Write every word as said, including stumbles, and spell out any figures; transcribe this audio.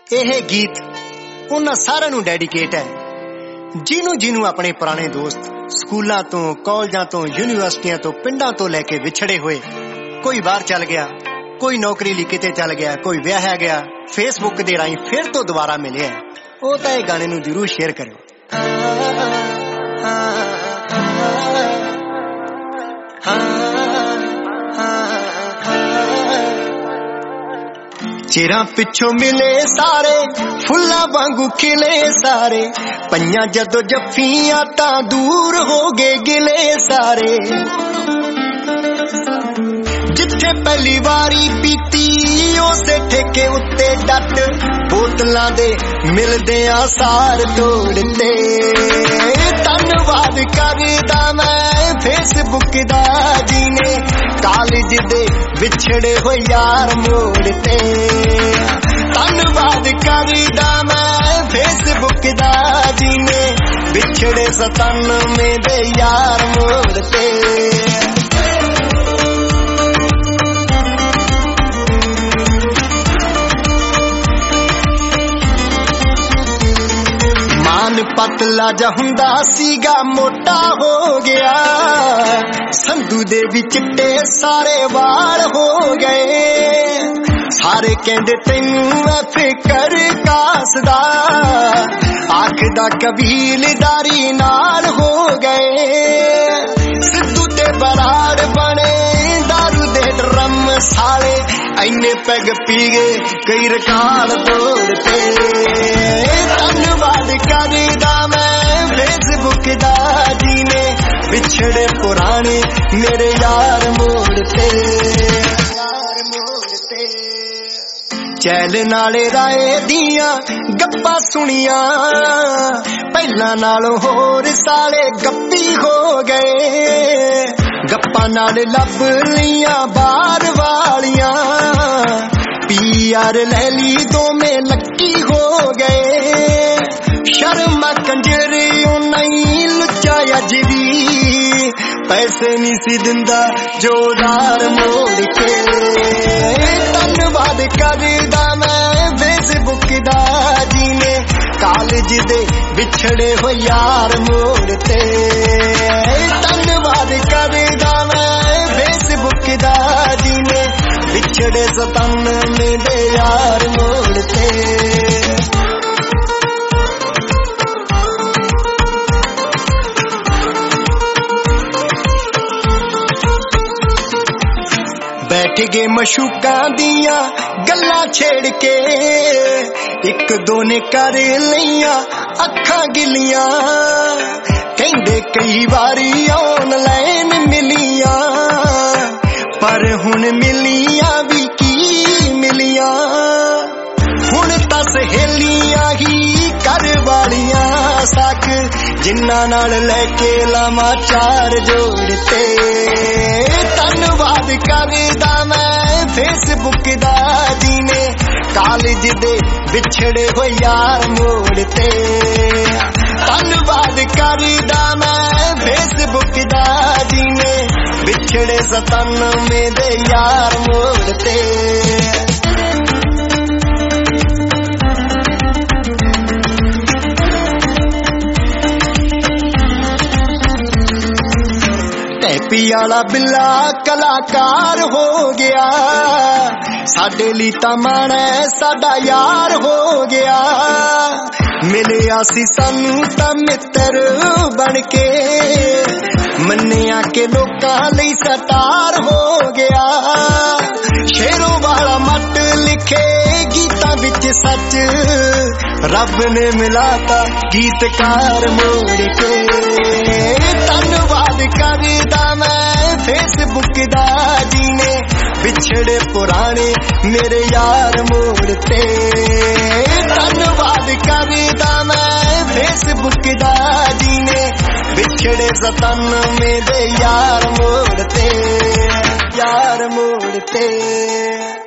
ਇਹ गीत उन्हां सारिआं नूं डेडिकेट है जिन्हों जिन्हों अपने पुराने दोस्त स्कूलों तो कॉलेजां तो यूनिवर्सिटियां तो पिंडां तो लैके विछड़े हुए, कोई बाहर चल गया, कोई नौकरी लई किते चल गया, कोई विआह गया, फेसबुक दे राहीं फिर तो दोबारा मिले है, वो तो इह गाने नूं जरूर शेयर करो। चिरां पिछों मिले सारे फुल्लां वांगू खिले सारे, पईयां जदों जफ्फियां तां दूर हो गए गिले सारे। जिथे पहली वारी पीती उसे ठेके उत्ते डट, बोतलां दे मिलदियां सार तोड़ते। धन्नवाद करदा मैं फेसबुक दा जीने, कालेज दे विछड़े हो यार मोड़ते। धन्नवाद करदा मैं फेसबुक दा जीने, विछड़े सतानवे दे यार मोड़ते। पतला जा हुंदा सीगा मोटा हो गया, संधू दे भी चिट्टे सारे वाल हो गए। सारे कहंदे तैनू फिकर कासदा, आखदा कबीलदारी नाल हो गए। सिद्धू ते बराड़ बने दारू दे ड्रम साले, इन्ने पैग पी गए कई रिकार्ड तोड़ते। धन्नवाद करदा मैं फेसबुक दा जीने, बिछड़े पुराने मेरे यार मोड़ते यार मोड़ते। चैल नाले राए दियां गप्पां सुनियां, पहला नालों होर साले गप्पी हो गए। गप्पां नाल लब लियां बार वालियां, पी आर ले ली दो में लक्की हो गए। शर्मा कंजरी नहीं लुच्चा अज भी, पैसे नहीं सी दिंदा जोदार मोड़ के। धन्नवाद करदा मैं फेसबुक दा जीने, कालेज दे विछड़े हो यार मोड़ते। धन्नवाद करदा मैं फेसबुक दा जीने, विछड़े सतानवे दे यार मोड़ते। बैठ गए मशूकां दियां गल्लां छेड़ के, एक दो ने कर लियां अखां गिलियां। कहंदे कई बारी ऑनलाइन मिलियां, पर हुण मिलियां भी की मिलियां। हुण तां सहेलियां ही कर वालियां साक, जिन्ना नाल लैके लावां चार जोड़ते। धन्नवाद करदा मैं फेसबुक दा जीने, कालेज दे विछड़े हो यार मोड़ते। धन्नवाद करदा मैं फेसबुक दा जीने, विछड़े सतानवे दे यार मोड़ते। टैपी आला बिल्ला कलाकार हो गया, साडे ली तां माण है साडा यार हो गया। मिलिया सी सानू तां मित्र बन के, मन्निया के लोकां लई सटार हो गया। शेरों वाला मट लिखे गीतां विच सच, रब ने मिलाता गीतकार मोड़ के। धन्नवाद करदा मैं फेसबुक दा जीने, बिछड़े पुराने मेरे यार मोड़ते। धन्नवाद करदा मैं फेसबुक दा जीने, बिछड़े सतानवे दे यार मोड़ते यार मोड़ते।